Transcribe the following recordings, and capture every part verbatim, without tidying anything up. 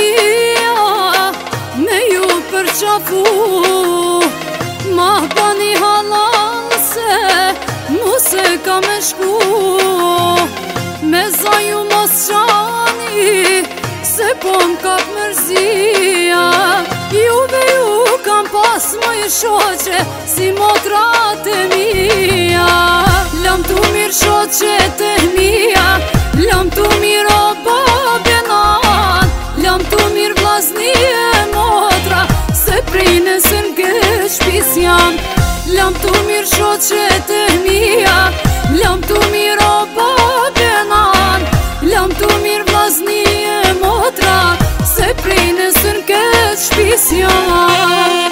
mija me ju përqafu. Ma bani halal se mu se ka me shku. Me zaju mos qani se po m'kap mërzia. Juve ju kam pas më i shoqe si motrat e mija. Lam tu mirë shoqet e mija, lam tu mirë o babenat, lam tu mirë vllazni e motra, se prej nesën ke shpis jam. Lam tu mirë shoqet e mija, lam tu mirë o babenat, lam tu mirë vllazni e motra, se prej nesën ke shpis jam.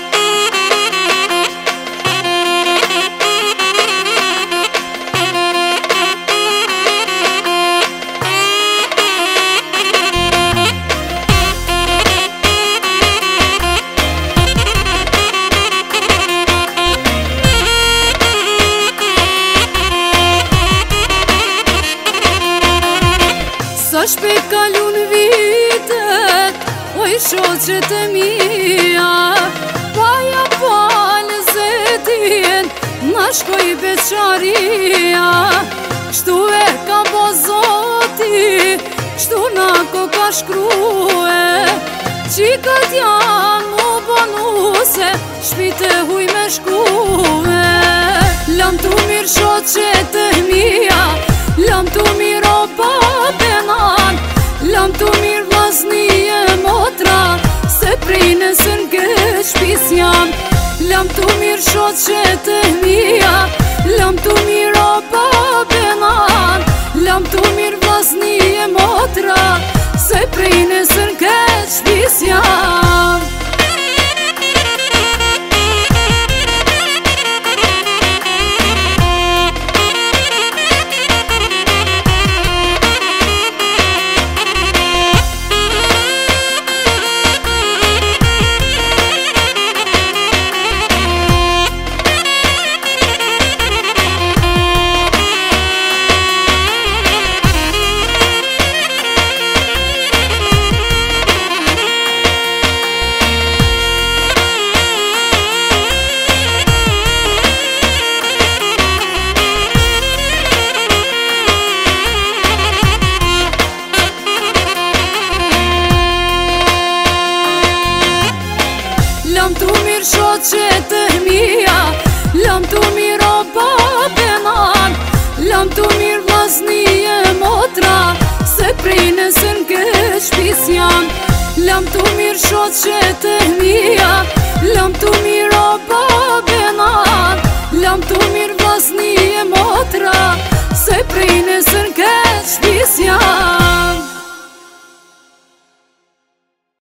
Sa shpejt kalun vitet, oj shoqet e mija, paja palë zetin, na shkoj beqaria. Kshtu e ka bo zoti, kshtu na ko ka shkrue, qikat janë mu bonuse, shpite huj me shkue. Lam tu mirë shoqet e mija, lam tu mirë o babenat, lam tu mirë vllazni e motra, se prej nesën ke shpis jam. Lam tu mirë shoqet e mija, lam tu mirë o babenat, lam tu mirë vllazni e motra, se prej nesën ke shpis jam. Lam tu mirë shoqet e mija, lam tu mirë o babenat, lam tu mirë vllazni e motra, se prej nesën ke shpis jam. Lam tu mirë shoqet e mija, lam tu mirë o babenat,